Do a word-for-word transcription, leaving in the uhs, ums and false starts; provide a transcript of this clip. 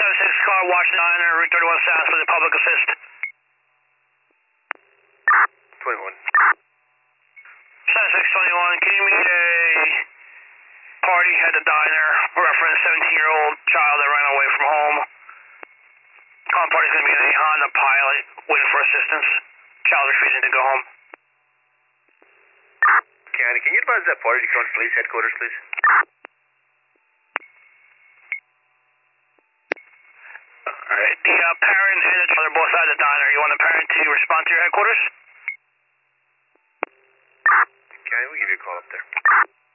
seven six car, Washington Diner, Route thirty-one South for the public assist. twenty-one. seven six twenty-one, can you meet a party at the diner, reference seventeen-year-old child that ran away from home? Calling party's going to be in a Honda Pilot, waiting for assistance. Child refusing to go home. County, can you advise that party to come to police headquarters, please? Alright, the uh, parent and the child are both at the diner. You want the parent to respond to your headquarters? County, we'll give you a call up there.